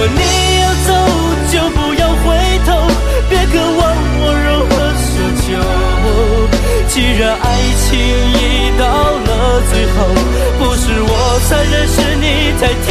你要走就不要回头，别渴望我如何奢求。既然爱情已到了最后，不是我残忍，是你太